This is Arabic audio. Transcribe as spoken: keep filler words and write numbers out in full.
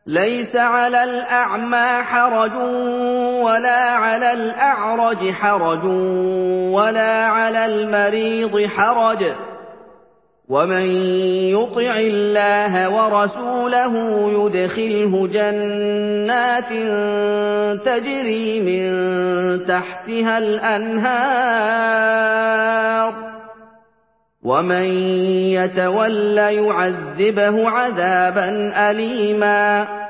لَيْسَ عَلَى الْأَعْمَىٰ حَرَجٌ وَلَا عَلَى الْأَعْرَجِ حَرَجٌ وَلَا عَلَى الْمَرِيضِ حَرَجٌ ۗ وَمَن يُطِعِ اللَّهَ وَرَسُولَهُ يُدْخِلْهُ جَنَّاتٍ تَجْرِي مِن تَحْتِهَا الْأَنْهَارُ ۖ وَمَن يَتَوَلَّ يُعَذِّبْهُ عَذَابًا أَلِيمًا